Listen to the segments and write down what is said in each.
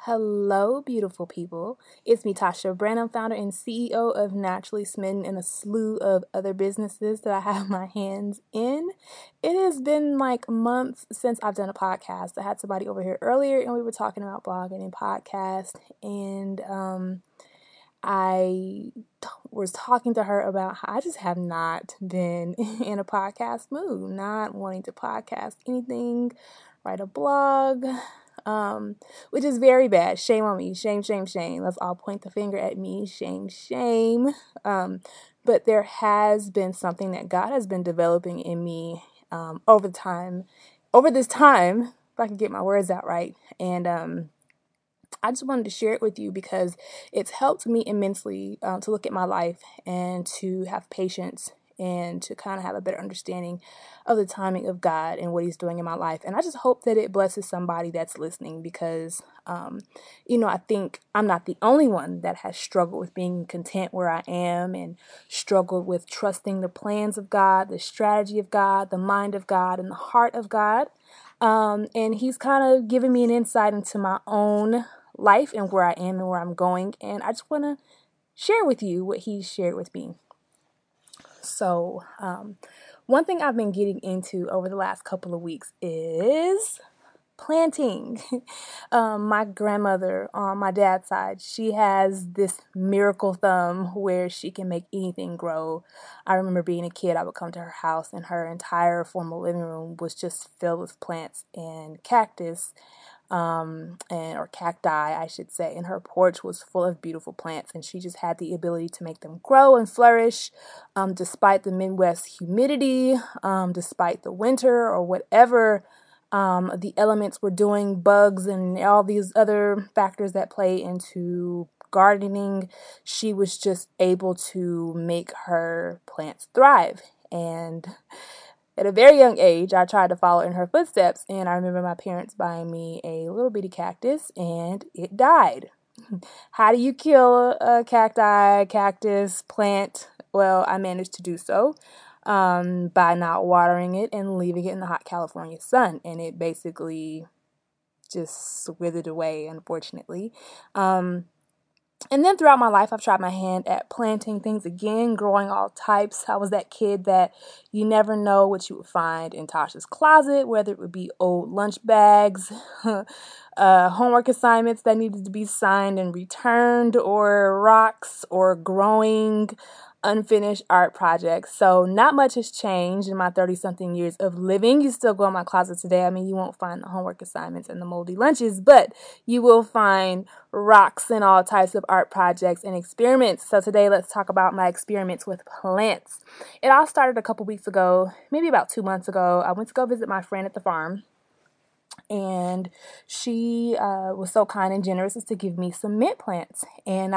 Hello, beautiful people. It's me, Tasha Branham, founder and CEO of Naturally Smitten and a slew of other businesses that I have my hands in. It has been like months since I've done a podcast. I had somebody over here earlier and we were talking about blogging and podcast, and I was talking to her about how I just have not been in a podcast mood, not wanting to podcast anything, write a blog, which is very bad. Shame on me. Shame, shame, shame. Let's all point the finger at me. Shame, shame. But there has been something that God has been developing in me over this time, if I can get my words out right. And I just wanted to share it with you because it's helped me immensely to look at my life and to have patience and to kind of have a better understanding of the timing of God and what He's doing in my life. And I just hope that it blesses somebody that's listening because, I think I'm not the only one that has struggled with being content where I am and struggled with trusting the plans of God, the strategy of God, the mind of God, and the heart of God. And He's kind of given me an insight into my own life and where I am and where I'm going. And I just want to share with you what He's shared with me. So, one thing I've been getting into over the last couple of weeks is planting. My grandmother on my dad's side, she has this miracle thumb where she can make anything grow. I remember being a kid, I would come to her house and her entire formal living room was just filled with plants and cactus, or cacti, I should say. And her porch was full of beautiful plants, and she just had the ability to make them grow and flourish, despite the Midwest humidity, despite the winter or whatever the elements were doing, bugs and all these other factors that play into gardening. She was just able to make her plants thrive. And at a very young age, I tried to follow in her footsteps, and I remember my parents buying me a little bitty cactus, and it died. How do you kill a cactus plant? Well, I managed to do so by not watering it and leaving it in the hot California sun, and it basically just withered away, unfortunately. And then throughout my life, I've tried my hand at planting things again, growing all types. I was that kid that you never know what you would find in Tasha's closet, whether it would be old lunch bags, homework assignments that needed to be signed and returned, or rocks, or growing unfinished art projects. So not much has changed in my 30-something years of living. You still go in my closet today. I mean, you won't find the homework assignments and the moldy lunches, but you will find rocks and all types of art projects and experiments. So today, let's talk about my experiments with plants. It all started a couple weeks ago, maybe about 2 months ago. I went to go visit my friend at the farm, and she was so kind and generous as to give me some mint plants. And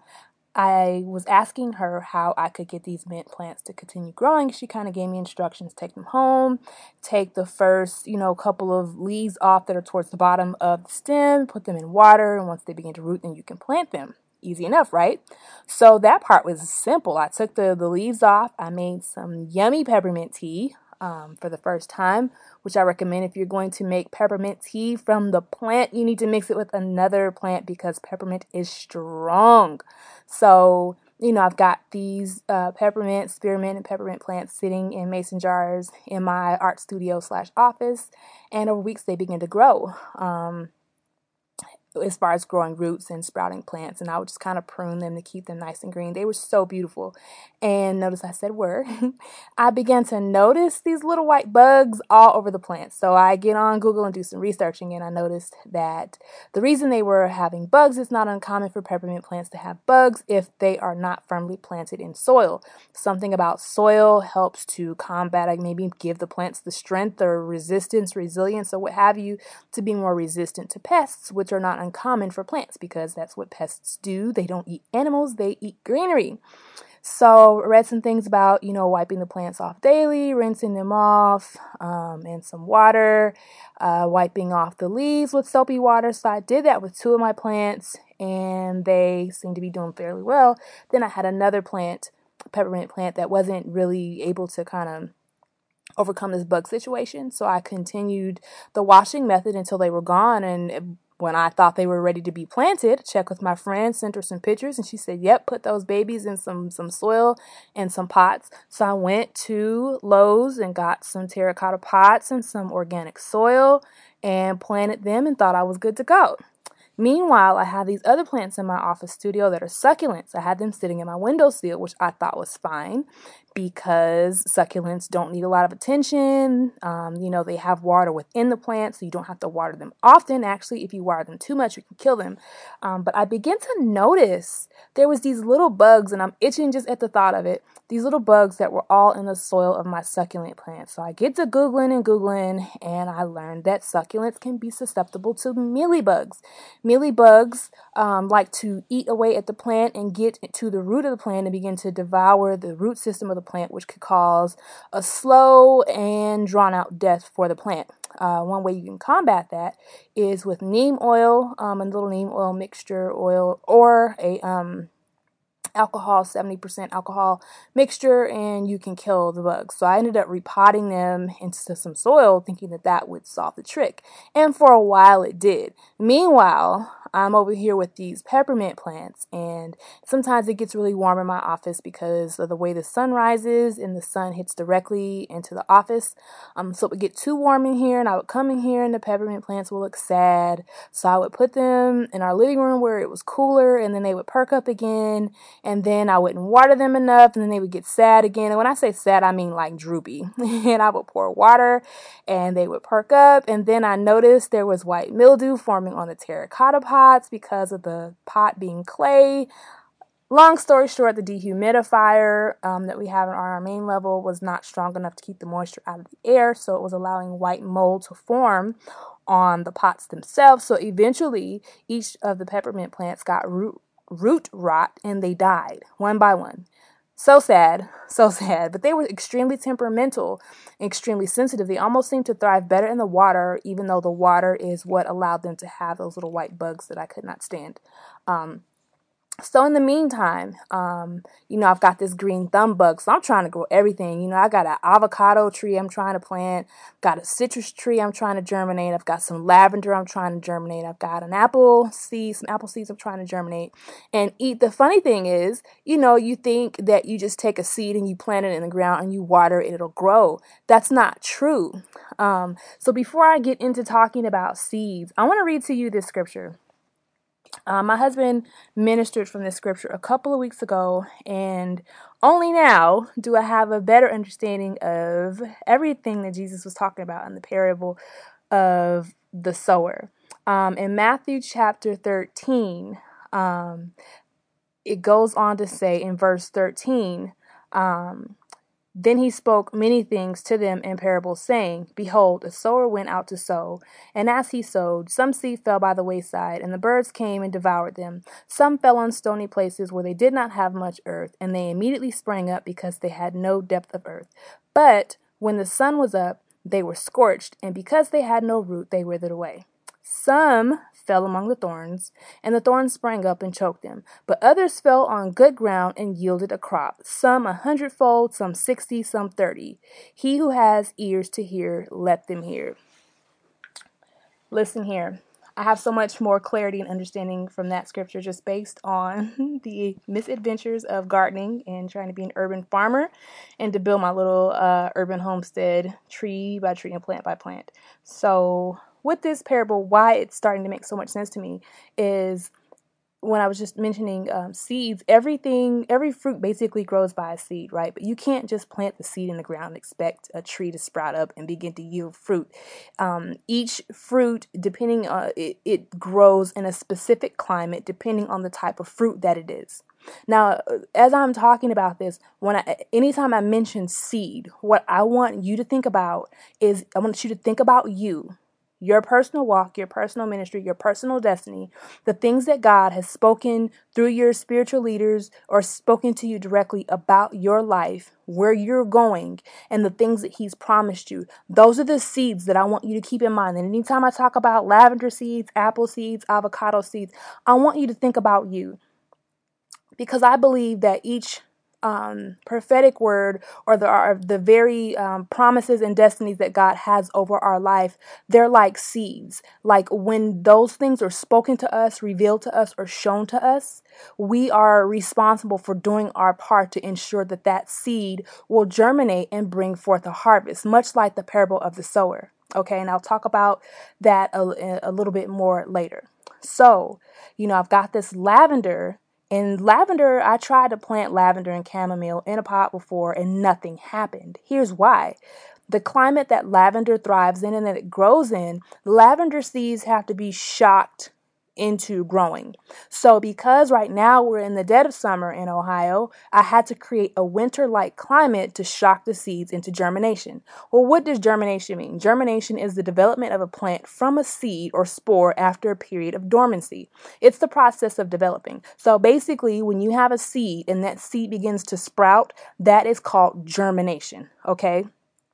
I was asking her how I could get these mint plants to continue growing. She kind of gave me instructions: take them home, take the first, couple of leaves off that are towards the bottom of the stem, put them in water, and once they begin to root, then you can plant them. Easy enough, right? So that part was simple. I took the leaves off. I made some yummy peppermint tea for the first time, which I recommend. If you're going to make peppermint tea from the plant, you need to mix it with another plant because peppermint is strong. So, I've got these peppermint, spearmint, and peppermint plants sitting in mason jars in my art studio / office, and over weeks they begin to grow. As far as growing roots and sprouting plants, and I would just kind of prune them to keep them nice and green. They were so beautiful. And notice I said were. I began to notice these little white bugs all over the plants. So I get on Google and do some researching, and I noticed that the reason they were having bugs, it's not uncommon for peppermint plants to have bugs if they are not firmly planted in soil. Something about soil helps to combat, like maybe give the plants the strength or resistance, resilience, or what have you, to be more resistant to pests, which are not uncommon for plants because that's what pests do. They don't eat animals, they eat greenery. So I read some things about, wiping the plants off daily, rinsing them off in some water, wiping off the leaves with soapy water. So I did that with 2 of my plants, and they seem to be doing fairly well. Then I had another plant, peppermint plant, that wasn't really able to kind of overcome this bug situation. So I continued the washing method until they were gone, and When I thought they were ready to be planted, checked with my friend, sent her some pictures, and she said, yep, put those babies in some soil and some pots. So I went to Lowe's and got some terracotta pots and some organic soil and planted them and thought I was good to go. Meanwhile, I have these other plants in my office studio that are succulents. I had them sitting in my windowsill, which I thought was fine because succulents don't need a lot of attention. They have water within the plant, so you don't have to water them often. Actually, if you water them too much, you can kill them. But I began to notice there was these little bugs, and I'm itching just at the thought of it. These little bugs that were all in the soil of my succulent plant. So I get to Googling, and I learned that succulents can be susceptible to mealybugs. Mealybugs like to eat away at the plant and get to the root of the plant and begin to devour the root system of the plant, which could cause a slow and drawn-out death for the plant. One way you can combat that is with neem oil, a little neem oil mixture oil, or a 70% alcohol mixture, and you can kill the bugs. So I ended up repotting them into some soil, thinking that would solve the trick. And for a while it did. Meanwhile, I'm over here with these peppermint plants, and sometimes it gets really warm in my office because of the way the sun rises and the sun hits directly into the office. So it would get too warm in here, and I would come in here and the peppermint plants will look sad. So I would put them in our living room where it was cooler, and then they would perk up again, and then I wouldn't water them enough, and then they would get sad again. And when I say sad, I mean like droopy. And I would pour water, and they would perk up, and then I noticed there was white mildew forming on the terracotta pots because of the pot being clay. Long story short, the dehumidifier that we have on our main level was not strong enough to keep the moisture out of the air, so it was allowing white mold to form on the pots themselves. So eventually, each of the peppermint plants got root rot, and they died one by one. So sad, but they were extremely temperamental, extremely sensitive. They almost seemed to thrive better in the water, even though the water is what allowed them to have those little white bugs that I could not stand. So in the meantime, I've got this green thumb bug, so I'm trying to grow everything. I got an avocado tree I'm trying to plant, got a citrus tree I'm trying to germinate, I've got some lavender I'm trying to germinate, I've got some apple seeds I'm trying to germinate and eat. The funny thing is, you think that you just take a seed and you plant it in the ground and you water it, it'll grow. That's not true. So before I get into talking about seeds, I want to read to you this scripture. My husband ministered from this scripture a couple of weeks ago, and only now do I have a better understanding of everything that Jesus was talking about in the parable of the sower. In Matthew chapter 13, it goes on to say in verse 13, then he spoke many things to them in parables, saying, Behold, a sower went out to sow, and as he sowed, some seed fell by the wayside, and the birds came and devoured them. Some fell on stony places where they did not have much earth, and they immediately sprang up because they had no depth of earth. But when the sun was up, they were scorched, and because they had no root, they withered away. Some fell among the thorns, and the thorns sprang up and choked them. But others fell on good ground and yielded a crop, some 100-fold, some 60, some 30. He who has ears to hear, let them hear. Listen here. I have so much more clarity and understanding from that scripture just based on the misadventures of gardening and trying to be an urban farmer and to build my little urban homestead tree by tree and plant by plant. So with this parable, why it's starting to make so much sense to me is when I was just mentioning seeds, every fruit basically grows by a seed, right? But you can't just plant the seed in the ground and expect a tree to sprout up and begin to yield fruit. Each fruit, depending on it grows in a specific climate, depending on the type of fruit that it is. Now, as I'm talking about this, anytime I mention seed, what I want you to think about is I want you to think about you. Your personal walk, your personal ministry, your personal destiny, the things that God has spoken through your spiritual leaders or spoken to you directly about your life, where you're going, and the things that He's promised you. Those are the seeds that I want you to keep in mind. And anytime I talk about lavender seeds, apple seeds, avocado seeds, I want you to think about you. Because I believe that each prophetic word or the very promises and destinies that God has over our life, they're like seeds. Like when those things are spoken to us, revealed to us, or shown to us, we are responsible for doing our part to ensure that that seed will germinate and bring forth a harvest, much like the parable of the sower. Okay, and I'll talk about that a little bit more later. So, I've got this lavender. And lavender, I tried to plant lavender and chamomile in a pot before and nothing happened. Here's why. The climate that lavender thrives in and that it grows in, lavender seeds have to be shocked into growing. So because right now we're in the dead of summer in Ohio, I had to create a winter-like climate to shock the seeds into germination. Well, what does germination mean? Germination is the development of a plant from a seed or spore after a period of dormancy. It's the process of developing. So basically, when you have a seed and that seed begins to sprout, that is called germination, okay?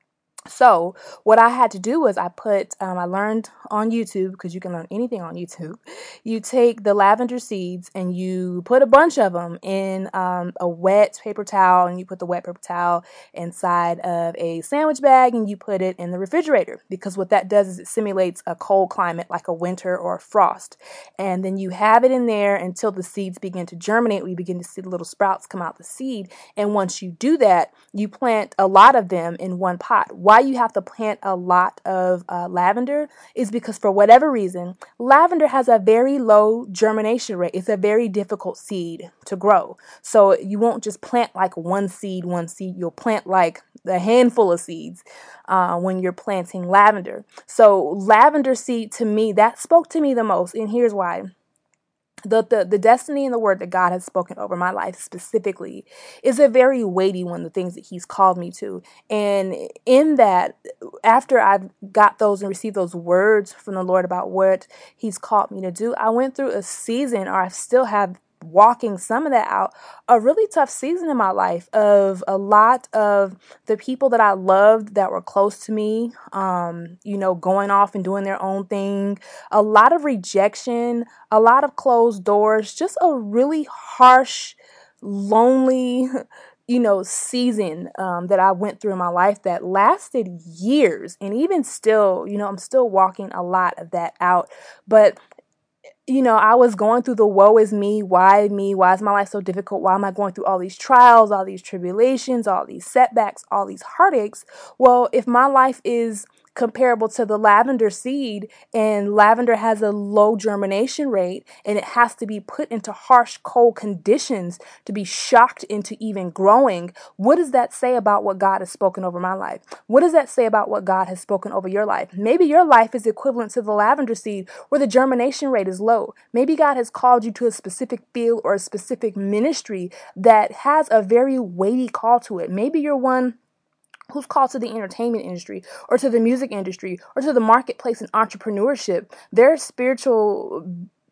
So what I had to do was I learned on YouTube, because you can learn anything on YouTube. You take the lavender seeds and you put a bunch of them in a wet paper towel, and you put the wet paper towel inside of a sandwich bag and you put it in the refrigerator, because what that does is it simulates a cold climate like a winter or a frost. And then you have it in there until the seeds begin to germinate. We begin to see the little sprouts come out the seed. And once you do that, you plant a lot of them in one pot. Why you have to plant a lot of lavender is because for whatever reason, lavender has a very low germination rate. It's a very difficult seed to grow. So you won't just plant like one seed. You'll plant like a handful of seeds when you're planting lavender. So lavender seed, to me, that spoke to me the most. And here's why. The destiny and the word that God has spoken over my life specifically is a very weighty one, the things that he's called me to. And in that, after I've got those and received those words from the Lord about what he's called me to do, I went through a season, or I still have, walking some of that out, a really tough season in my life of a lot of the people that I loved that were close to me, going off and doing their own thing, a lot of rejection, a lot of closed doors, just a really harsh, lonely, season that I went through in my life that lasted years. And even still, I'm still walking a lot of that out. But I was going through the woe is me? Why me? Why is my life so difficult? Why am I going through all these trials, all these tribulations, all these setbacks, all these heartaches? Well, if my life is comparable to the lavender seed, and lavender has a low germination rate, and it has to be put into harsh, cold conditions to be shocked into even growing, what does that say about what God has spoken over my life? What does that say about what God has spoken over your life? Maybe your life is equivalent to the lavender seed, where the germination rate is low. Maybe God has called you to a specific field or a specific ministry that has a very weighty call to it. Maybe you're one who's called to the entertainment industry or to the music industry or to the marketplace and entrepreneurship. There are spiritual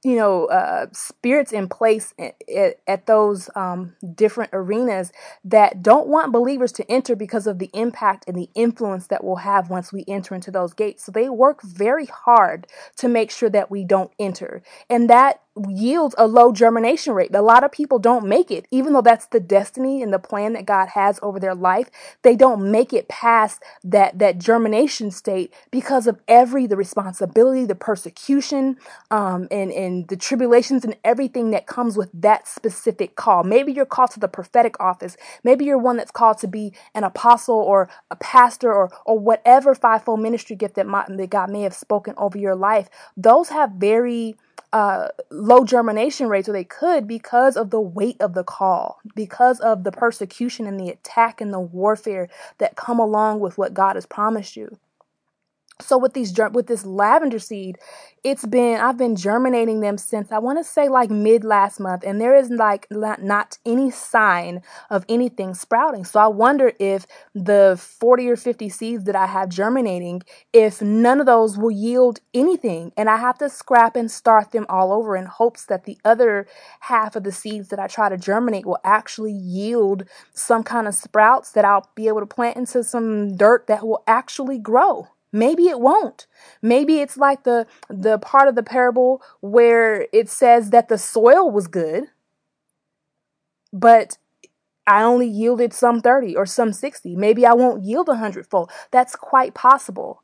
spirits in place at those different arenas that don't want believers to enter because of the impact and the influence that we'll have once we enter into those gates. So they work very hard to make sure that we don't enter. And that yields a low germination rate. A lot of people don't make it, even though that's the destiny and the plan that God has over their life. They don't make it past that germination state because of the responsibility, the persecution, and the tribulations and everything that comes with that specific call. Maybe you're called to the prophetic office. Maybe you're one that's called to be an apostle or a pastor or whatever fivefold ministry gift that God may have spoken over your life. Those have very low germination rates, or they could, because of the weight of the call, because of the persecution and the attack and the warfare that come along with what God has promised you. So with this lavender seed, I've been germinating them since, I want to say, like mid last month, and there is like not any sign of anything sprouting. So I wonder if the 40 or 50 seeds that I have germinating, if none of those will yield anything, and I have to scrap and start them all over in hopes that the other half of the seeds that I try to germinate will actually yield some kind of sprouts that I'll be able to plant into some dirt that will actually grow. Maybe it won't. Maybe it's like the part of the parable where it says that the soil was good, but I only yielded some 30 or some 60. Maybe I won't yield 100-fold. That's quite possible.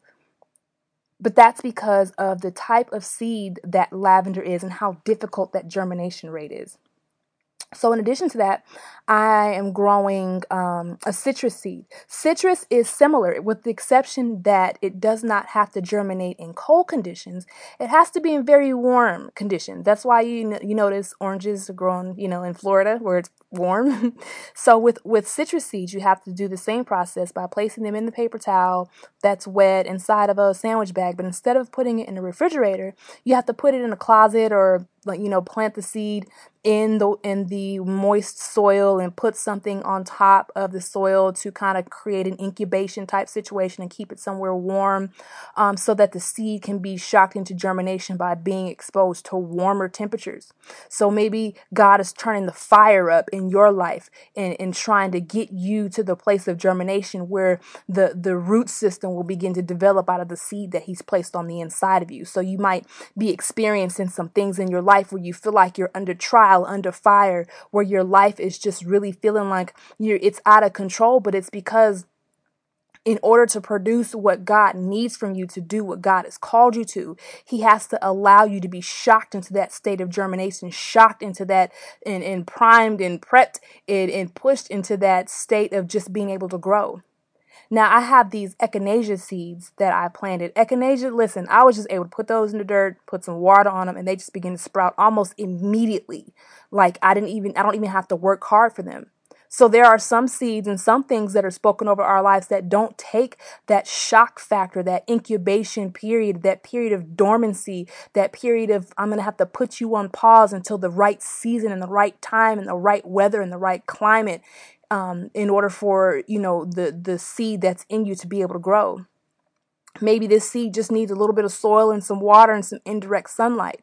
But that's because of the type of seed that lavender is and how difficult that germination rate is. So in addition to that, I am growing a citrus seed. Citrus is similar with the exception that it does not have to germinate in cold conditions. It has to be in very warm conditions. That's why you notice oranges are grown, in Florida where it's warm. So with citrus seeds, you have to do the same process by placing them in the paper towel that's wet inside of a sandwich bag. But instead of putting it in the refrigerator, you have to put it in a closet or plant the seed in the moist soil and put something on top of the soil to kind of create an incubation type situation and keep it somewhere warm, so that the seed can be shocked into germination by being exposed to warmer temperatures. So maybe God is turning the fire up in your life and trying to get you to the place of germination where the root system will begin to develop out of the seed that he's placed on the inside of you. So you might be experiencing some things in your life where you feel like you're under trial, under fire, where your life is just really feeling like it's out of control, but it's because in order to produce what God needs from you to do what God has called you to, he has to allow you to be shocked into that state of germination, shocked into that and primed and prepped and pushed into that state of just being able to grow. Now, I have these echinacea seeds that I planted. Echinacea, listen, I was just able to put those in the dirt, put some water on them, and they just begin to sprout almost immediately. Like I don't even have to work hard for them. So there are some seeds and some things that are spoken over our lives that don't take that shock factor, that incubation period, that period of dormancy, that period of I'm going to have to put you on pause until the right season and the right time and the right weather and the right climate, in order for, the seed that's in you to be able to grow. Maybe this seed just needs a little bit of soil and some water and some indirect sunlight.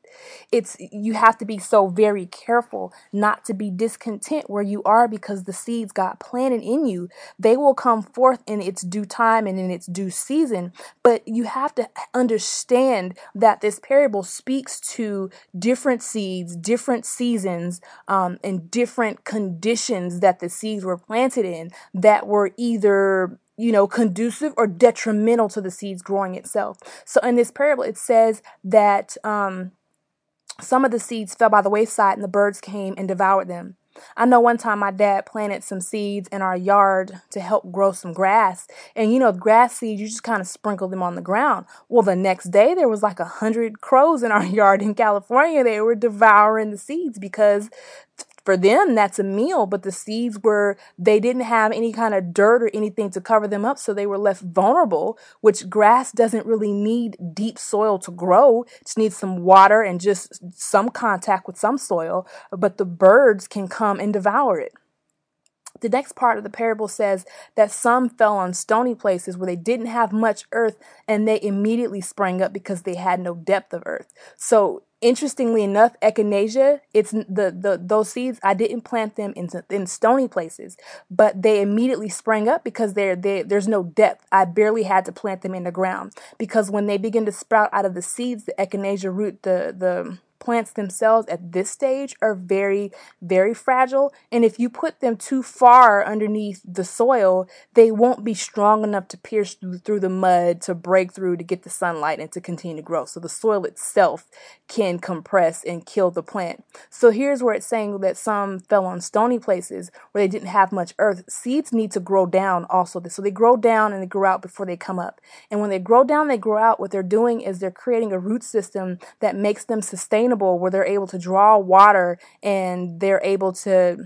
You have to be so very careful not to be discontent where you are because the seeds God planted in you, they will come forth in its due time and in its due season. But you have to understand that this parable speaks to different seeds, different seasons, and different conditions that the seeds were planted in that were either conducive or detrimental to the seeds growing itself. So in this parable, it says that some of the seeds fell by the wayside and the birds came and devoured them. I know one time my dad planted some seeds in our yard to help grow some grass. And grass seeds, you just kind of sprinkle them on the ground. Well, the next day there was like 100 crows in our yard in California. They were devouring the seeds because for them, that's a meal, but the seeds they didn't have any kind of dirt or anything to cover them up, so they were left vulnerable, which grass doesn't really need deep soil to grow. It just needs some water and just some contact with some soil, but the birds can come and devour it. The next part of the parable says that some fell on stony places where they didn't have much earth and they immediately sprang up because they had no depth of earth. So interestingly enough, echinacea, it's those seeds, I didn't plant them in stony places, but they immediately sprang up because there's no depth. I barely had to plant them in the ground because when they begin to sprout out of the seeds, the echinacea root, the plants themselves at this stage are very, very fragile. And if you put them too far underneath the soil, they won't be strong enough to pierce through the mud, to break through, to get the sunlight and to continue to grow. So the soil itself can compress and kill the plant. So here's where it's saying that some fell on stony places where they didn't have much earth. Seeds need to grow down also. So they grow down and they grow out before they come up. And when they grow down, they grow out. What they're doing is they're creating a root system that makes them sustainable, where they're able to draw water and they're able to,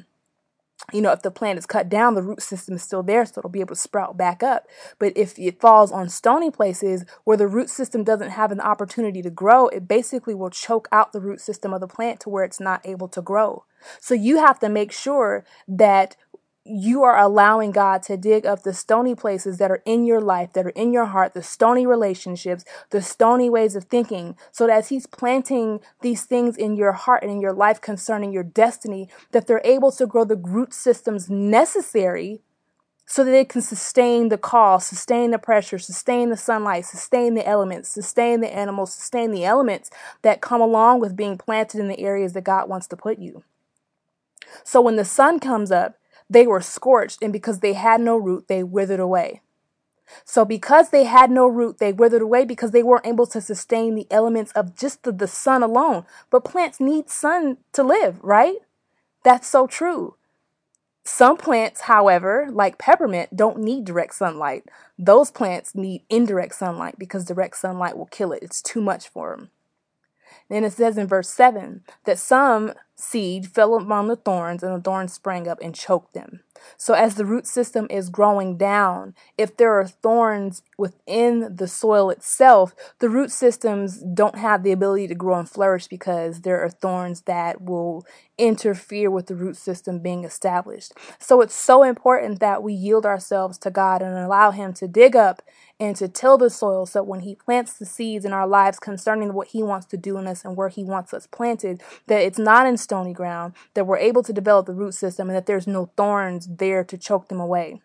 if the plant is cut down, the root system is still there, so it'll be able to sprout back up. But if it falls on stony places where the root system doesn't have an opportunity to grow, it basically will choke out the root system of the plant to where it's not able to grow. So you have to make sure that you are allowing God to dig up the stony places that are in your life, that are in your heart, the stony relationships, the stony ways of thinking, so that as he's planting these things in your heart and in your life concerning your destiny, that they're able to grow the root systems necessary so that it can sustain the call, sustain the pressure, sustain the sunlight, sustain the elements, sustain the animals, sustain the elements that come along with being planted in the areas that God wants to put you. So when the sun comes up, they were scorched, and because they had no root, they withered away. So because they had no root, they withered away because they weren't able to sustain the elements of just the sun alone. But plants need sun to live, right? That's so true. Some plants, however, like peppermint, don't need direct sunlight. Those plants need indirect sunlight because direct sunlight will kill it. It's too much for them. Then it says in verse 7 that some seed fell among the thorns, and the thorns sprang up and choked them. So as the root system is growing down, if there are thorns within the soil itself, the root systems don't have the ability to grow and flourish because there are thorns that will interfere with the root system being established. So it's so important that we yield ourselves to God and allow Him to dig up and to till the soil, so when He plants the seeds in our lives concerning what He wants to do in us and where He wants us planted, that it's not in stony ground, that we're able to develop the root system, and that there's no thorns there to choke them away.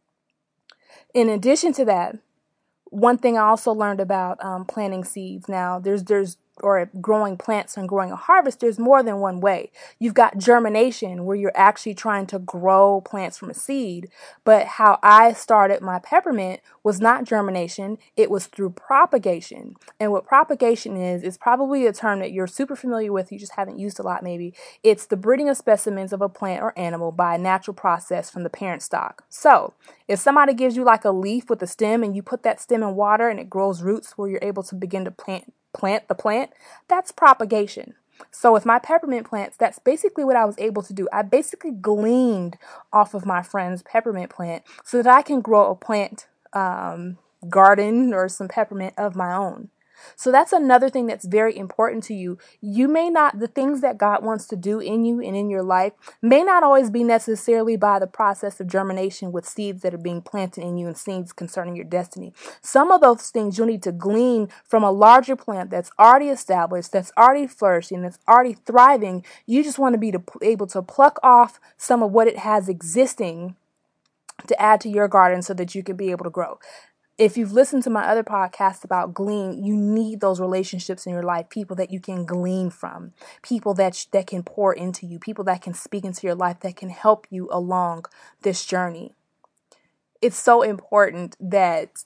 In addition to that, one thing I also learned about planting seeds. Now, there's or growing plants and growing a harvest, there's more than one way. You've got germination, where you're actually trying to grow plants from a seed. But how I started my peppermint was not germination, it was through propagation. And what propagation is probably a term that you're super familiar with, you just haven't used a lot maybe. It's the breeding of specimens of a plant or animal by a natural process from the parent stock. So, if somebody gives you like a leaf with a stem and you put that stem in water and it grows roots where you're able to begin to plant the plant, that's propagation. So with my peppermint plants, that's basically what I was able to do. I basically gleaned off of my friend's peppermint plant so that I can grow a plant garden or some peppermint of my own. So that's another thing that's very important to you. You may not, the things that God wants to do in you and in your life may not always be necessarily by the process of germination with seeds that are being planted in you and seeds concerning your destiny. Some of those things you'll need to glean from a larger plant that's already established, that's already flourishing, that's already thriving. You just want to be able to pluck off some of what it has existing to add to your garden so that you can be able to grow. If you've listened to my other podcasts about glean, you need those relationships in your life, people that you can glean from, people that can pour into you, people that can speak into your life, that can help you along this journey. It's so important that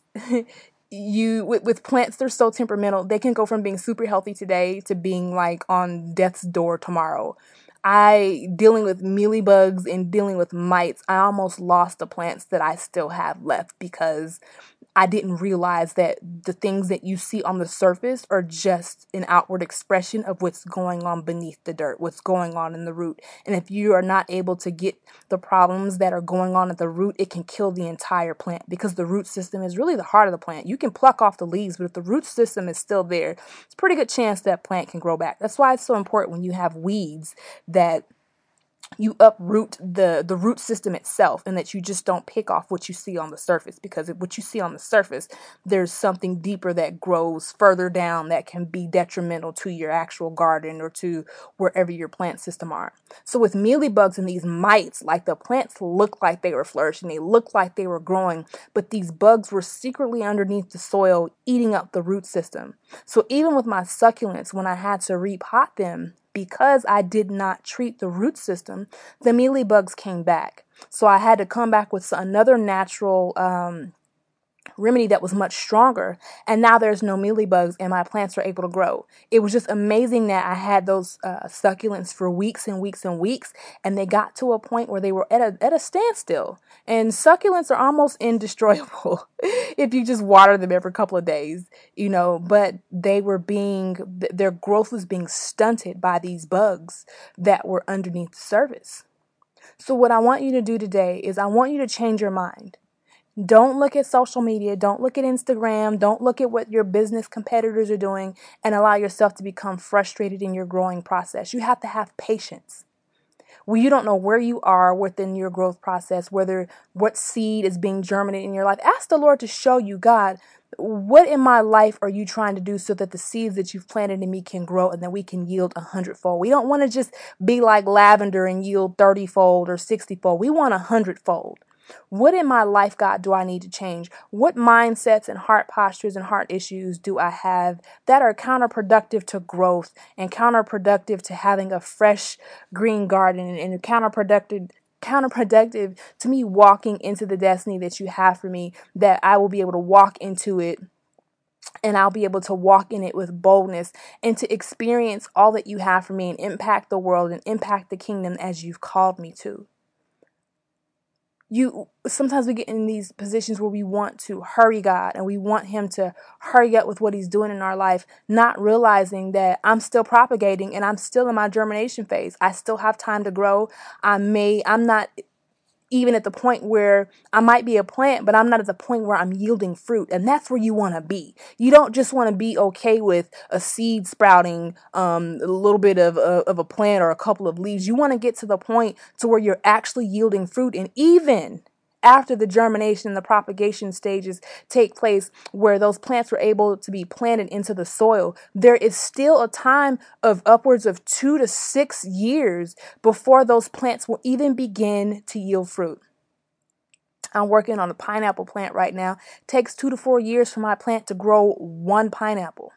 with plants, they're so temperamental. They can go from being super healthy today to being like on death's door tomorrow. Dealing with mealybugs and dealing with mites, I almost lost the plants that I still have left because I didn't realize that the things that you see on the surface are just an outward expression of what's going on beneath the dirt, what's going on in the root. And if you are not able to get the problems that are going on at the root, it can kill the entire plant because the root system is really the heart of the plant. You can pluck off the leaves, but if the root system is still there, it's a pretty good chance that plant can grow back. That's why it's so important when you have weeds that you uproot the root system itself, and that you just don't pick off what you see on the surface, because what you see on the surface, there's something deeper that grows further down that can be detrimental to your actual garden or to wherever your plant system are. So with mealybugs and these mites, like the plants looked like they were flourishing, they looked like they were growing, but these bugs were secretly underneath the soil eating up the root system. So even with my succulents, when I had to repot them, because I did not treat the root system, the mealybugs came back. So I had to come back with another natural remedy that was much stronger, and now there's no mealybugs and my plants are able to grow. It was just amazing that I had those succulents for weeks and weeks and weeks, and they got to a point where they were at a standstill. And succulents are almost indestructible if you just water them every couple of days, but their growth was being stunted by these bugs that were underneath the surface. So what I want you to do today is I want you to change your mind. Don't look at social media. Don't look at Instagram. Don't look at what your business competitors are doing and allow yourself to become frustrated in your growing process. You have to have patience. Well, you don't know where you are within your growth process, what seed is being germinated in your life. Ask the Lord to show you, God, what in my life are you trying to do so that the seeds that you've planted in me can grow and that we can yield 100-fold? We don't want to just be like lavender and yield 30-fold or 60-fold. We want 100-fold. What in my life, God, do I need to change? What mindsets and heart postures and heart issues do I have that are counterproductive to growth and counterproductive to having a fresh green garden and counterproductive counterproductive to me walking into the destiny that you have for me, that I will be able to walk into it and I'll be able to walk in it with boldness and to experience all that you have for me and impact the world and impact the kingdom as you've called me to. Sometimes we get in these positions where we want to hurry God and we want him to hurry up with what he's doing in our life, not realizing that I'm still propagating and I'm still in my germination phase. I still have time to grow. I'm not even at the point where I might be a plant, but I'm not at the point where I'm yielding fruit. And that's where you want to be. You don't just want to be okay with a seed sprouting, a little bit of a plant or a couple of leaves. You want to get to the point to where you're actually yielding fruit. And even after the germination and the propagation stages take place, where those plants were able to be planted into the soil, there is still a time of upwards of 2 to 6 years before those plants will even begin to yield fruit. I'm working on a pineapple plant right now. It takes 2 to 4 years for my plant to grow one pineapple.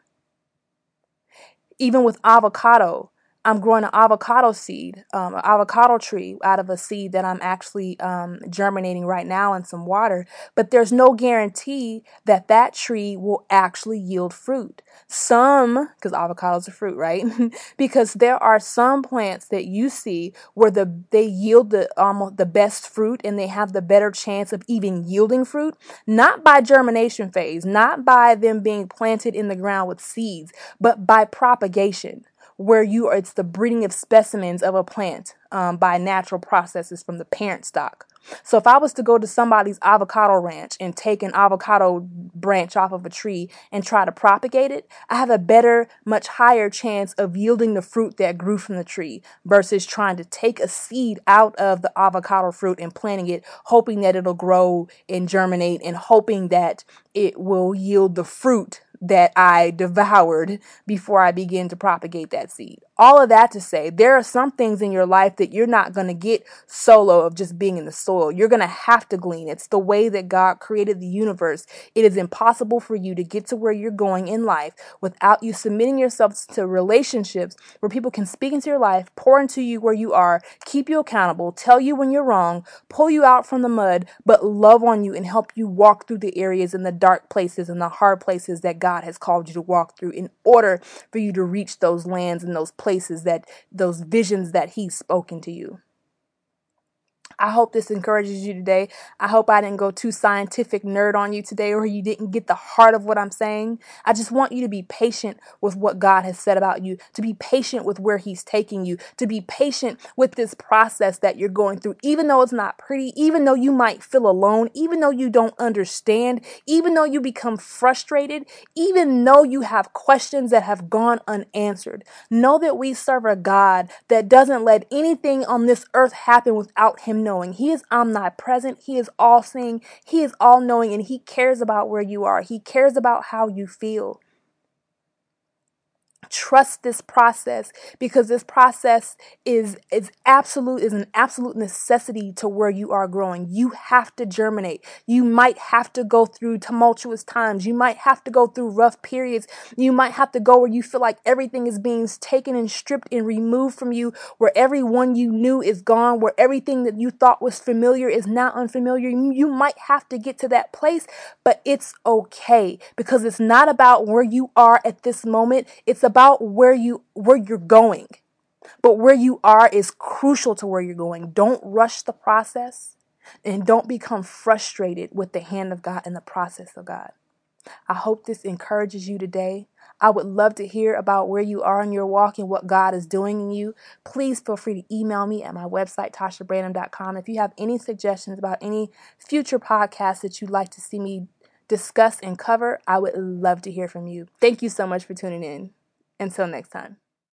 Even with avocado, I'm growing an avocado seed, an avocado tree out of a seed that I'm actually germinating right now in some water. But there's no guarantee that that tree will actually yield fruit. Because avocados are fruit, right? Because there are some plants that you see where they yield almost the best fruit and they have the better chance of even yielding fruit, not by germination phase, not by them being planted in the ground with seeds, but by propagation, where it's the breeding of specimens of a plant by natural processes from the parent stock. So if I was to go to somebody's avocado ranch and take an avocado branch off of a tree and try to propagate it, I have a better, much higher chance of yielding the fruit that grew from the tree versus trying to take a seed out of the avocado fruit and planting it, hoping that it'll grow and germinate and hoping that it will yield the fruit that I devoured before I begin to propagate that seed. All of that to say, there are some things in your life that you're not going to get solo of just being in the soil. You're going to have to glean. It's the way that God created the universe. It is impossible for you to get to where you're going in life without you submitting yourself to relationships where people can speak into your life, pour into you where you are, keep you accountable, tell you when you're wrong, pull you out from the mud, but love on you and help you walk through the areas and the dark places and the hard places that God has called you to walk through in order for you to reach those lands and those places, those visions that he's spoken to you. I hope this encourages you today. I hope I didn't go too scientific nerd on you today, or you didn't get the heart of what I'm saying. I just want you to be patient with what God has said about you, to be patient with where he's taking you, to be patient with this process that you're going through, even though it's not pretty, even though you might feel alone, even though you don't understand, even though you become frustrated, even though you have questions that have gone unanswered. Know that we serve a God that doesn't let anything on this earth happen without him knowing. He is omnipresent. He is all seeing. He is all knowing, and he cares about where you are. He cares about how you feel. Trust this process, because this process is an absolute necessity to where you are growing. You have to germinate. You might have to go through tumultuous times. You might have to go through rough periods. You might have to go where you feel like everything is being taken and stripped and removed from you, where everyone you knew is gone, where everything that you thought was familiar is now unfamiliar. You might have to get to that place, but it's okay, because it's not about where you are at this moment. It's about where you're going. But where you are is crucial to where you're going. Don't rush the process, and don't become frustrated with the hand of God and the process of God. I hope this encourages you today. I would love to hear about where you are in your walk and what God is doing in you. Please feel free to email me at my website, tashabranham.com. If you have any suggestions about any future podcasts that you'd like to see me discuss and cover, I would love to hear from you. Thank you so much for tuning in. Until next time.